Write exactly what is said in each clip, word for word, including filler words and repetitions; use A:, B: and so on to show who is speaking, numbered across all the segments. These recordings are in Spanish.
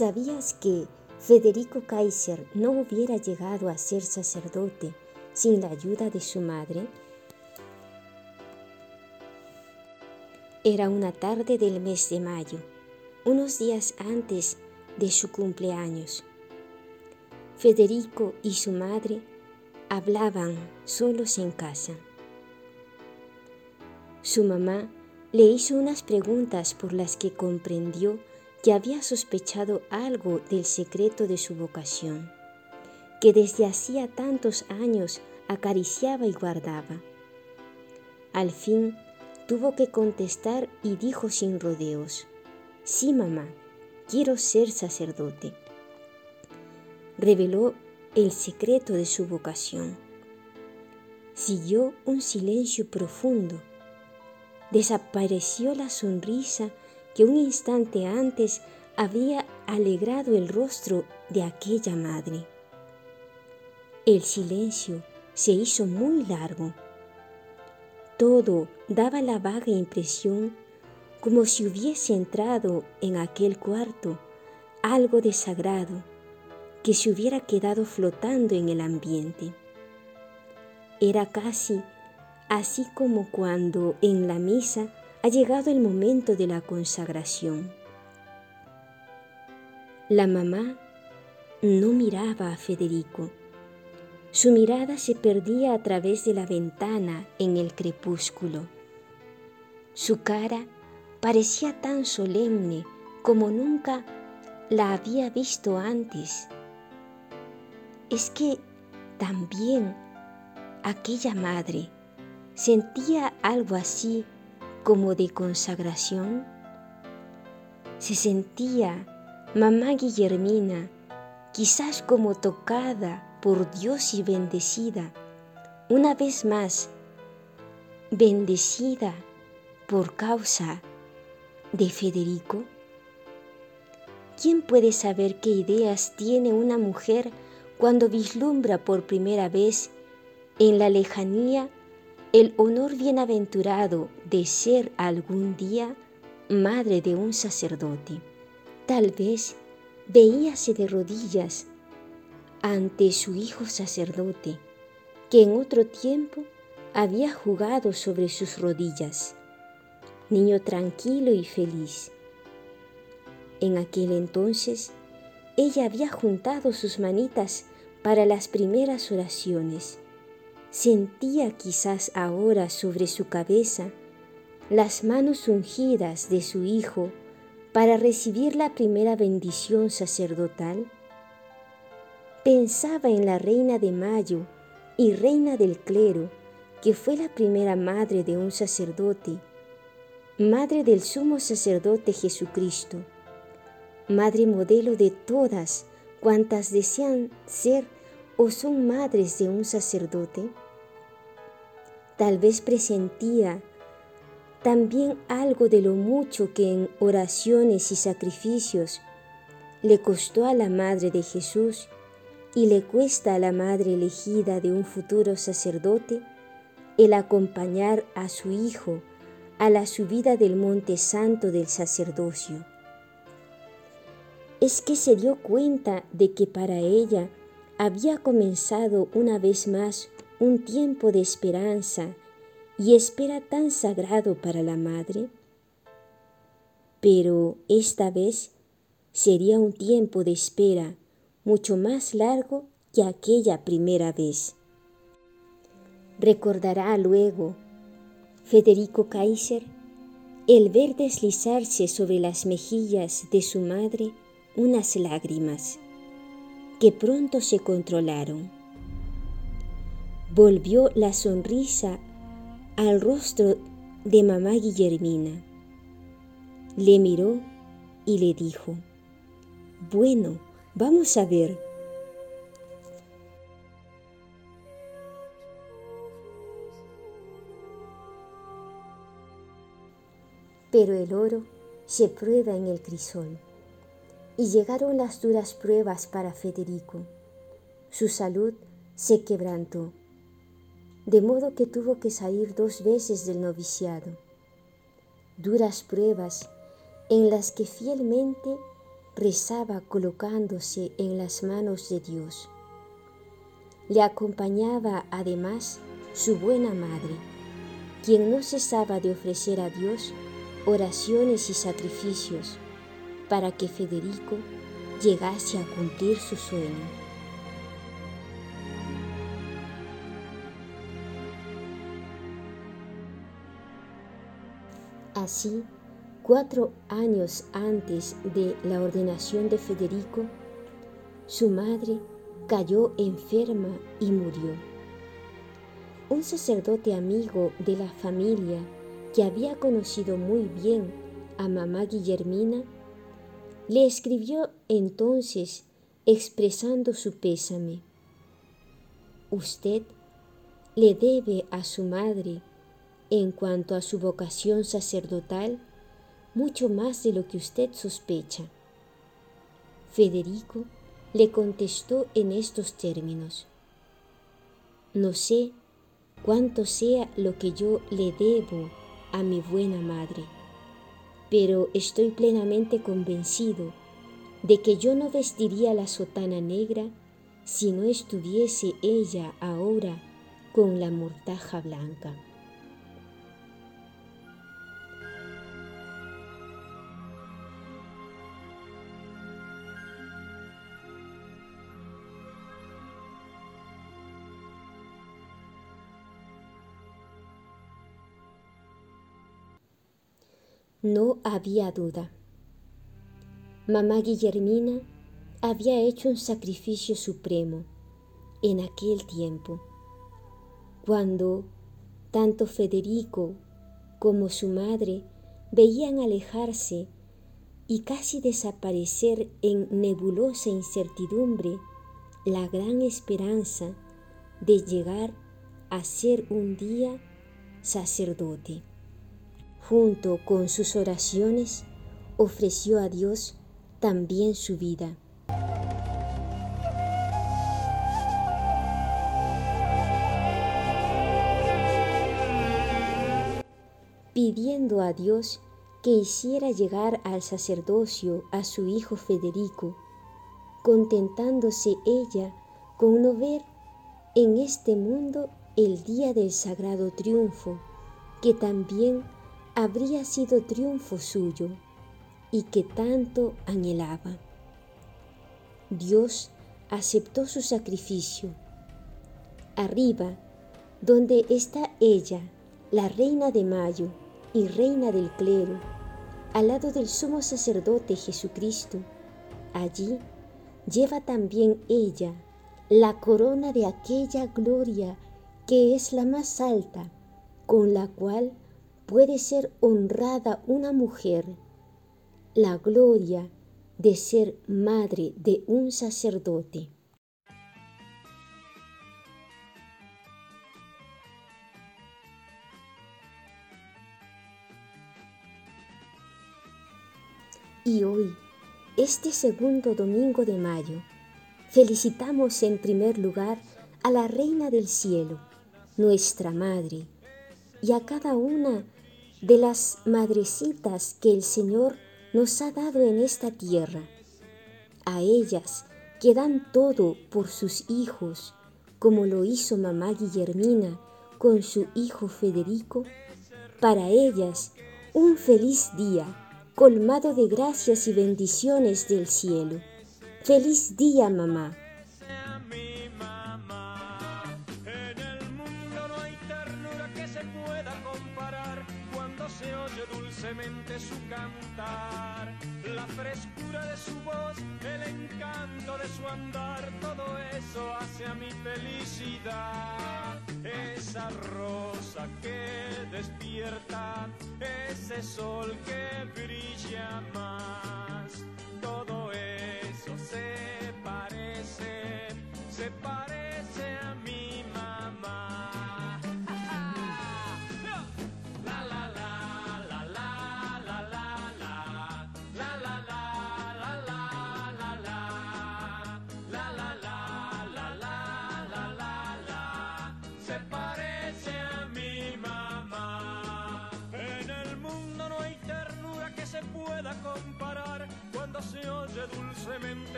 A: ¿Sabías que Federico Kaiser no hubiera llegado a ser sacerdote sin la ayuda de su madre? Era una tarde del mes de mayo, unos días antes de su cumpleaños. Federico y su madre hablaban solos en casa. Su mamá le hizo unas preguntas por las que comprendió que había sospechado algo del secreto de su vocación, que desde hacía tantos años acariciaba y guardaba. Al fin tuvo que contestar y dijo sin rodeos: «Sí, mamá, quiero ser sacerdote». Reveló el secreto de su vocación. Siguió un silencio profundo. Desapareció la sonrisa que un instante antes había alegrado el rostro de aquella madre. El silencio se hizo muy largo. Todo daba la vaga impresión como si hubiese entrado en aquel cuarto algo de sagrado que se hubiera quedado flotando en el ambiente. Era casi así como cuando en la misa ha llegado el momento de la consagración. La mamá no miraba a Federico. Su mirada se perdía a través de la ventana en el crepúsculo. Su cara parecía tan solemne como nunca la había visto antes. Es que también aquella madre sentía algo así como de consagración. Se sentía mamá Guillermina quizás como tocada por Dios y bendecida, una vez más, bendecida por causa de Federico. ¿Quién puede saber qué ideas tiene una mujer cuando vislumbra por primera vez en la lejanía el honor bienaventurado de ser algún día madre de un sacerdote? Tal vez veíase de rodillas ante su hijo sacerdote, que en otro tiempo había jugado sobre sus rodillas, niño tranquilo y feliz. En aquel entonces, ella había juntado sus manitas para las primeras oraciones. Sentía quizás ahora sobre su cabeza las manos ungidas de su hijo para recibir la primera bendición sacerdotal. Pensaba en la reina de Mayo y reina del clero, que fue la primera madre de un sacerdote, madre del sumo sacerdote Jesucristo, madre modelo de todas cuantas desean ser o son madres de un sacerdote. Tal vez presentía también algo de lo mucho que en oraciones y sacrificios le costó a la Madre de Jesús y le cuesta a la madre elegida de un futuro sacerdote el acompañar a su hijo a la subida del monte santo del sacerdocio. Es que se dio cuenta de que para ella había comenzado una vez más un tiempo de esperanza y espera tan sagrado para la madre. Pero esta vez sería un tiempo de espera mucho más largo que aquella primera vez. Recordará luego Federico Kaiser el ver deslizarse sobre las mejillas de su madre unas lágrimas que pronto se controlaron. Volvió la sonrisa al rostro de mamá Guillermina. Le miró y le dijo: «Bueno, vamos a ver». Pero el oro se prueba en el crisol, y llegaron las duras pruebas para Federico. Su salud se quebrantó, de modo que tuvo que salir dos veces del noviciado. Duras pruebas en las que fielmente rezaba colocándose en las manos de Dios. Le acompañaba además su buena madre, quien no cesaba de ofrecer a Dios oraciones y sacrificios para que Federico llegase a cumplir su sueño. Así, cuatro años antes de la ordenación de Federico, su madre cayó enferma y murió. Un sacerdote amigo de la familia que había conocido muy bien a mamá Guillermina, le escribió entonces expresando su pésame. Usted le debe a su madre, en cuanto a su vocación sacerdotal, mucho más de lo que usted sospecha. Federico le contestó en estos términos: no sé cuánto sea lo que yo le debo a mi buena madre, pero estoy plenamente convencido de que yo no vestiría la sotana negra si no estuviese ella ahora con la mortaja blanca. No había duda. Mamá Guillermina había hecho un sacrificio supremo en aquel tiempo, cuando tanto Federico como su madre veían alejarse y casi desaparecer en nebulosa incertidumbre la gran esperanza de llegar a ser un día sacerdote. Junto con sus oraciones, ofreció a Dios también su vida. Pidiendo a Dios que hiciera llegar al sacerdocio a su hijo Federico, contentándose ella con no ver en este mundo el día del sagrado triunfo, que también habría sido triunfo suyo y que tanto anhelaba. Dios aceptó su sacrificio. Arriba, donde está ella, la reina de Mayo y reina del clero, al lado del sumo sacerdote Jesucristo, allí lleva también ella la corona de aquella gloria que es la más alta, con la cual puede ser honrada una mujer, la gloria de ser madre de un sacerdote. Y hoy, este segundo domingo de mayo, felicitamos en primer lugar a la Reina del Cielo, nuestra Madre, y a cada una de las madrecitas que el Señor nos ha dado en esta tierra, a ellas que dan todo por sus hijos, como lo hizo mamá Guillermina con su hijo Federico. Para ellas, un feliz día, colmado de gracias y bendiciones del cielo. ¡Feliz día, mamá!
B: Se oye dulcemente su cantar, la frescura de su voz, el encanto de su andar, todo eso hace a mi felicidad. Esa rosa que despierta, ese sol que brilla más, todo eso se parece, se parece a mi mamá.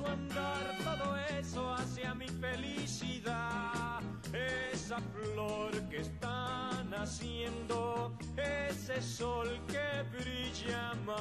B: su andar, todo eso hacia mi felicidad. Esa flor que está naciendo, ese sol que brilla más.